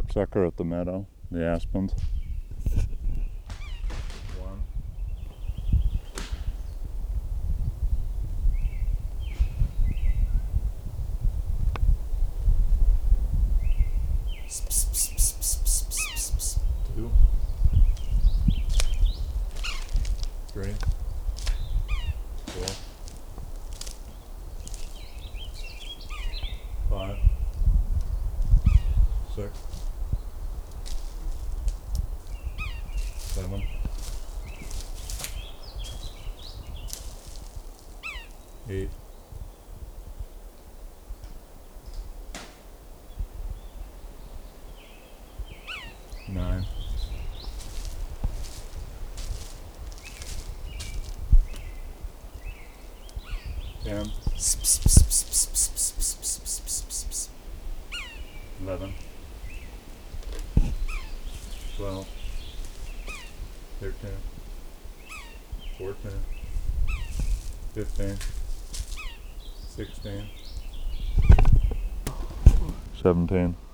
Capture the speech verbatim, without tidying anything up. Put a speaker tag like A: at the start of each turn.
A: sucker at the meadow, the aspens. One. Two. Three. Four. Five. Six. Seven. Eight. Nine. Ten. Eleven. Twelve. Thirteen. Fourteen. Fifteen. Sixteen. Seventeen.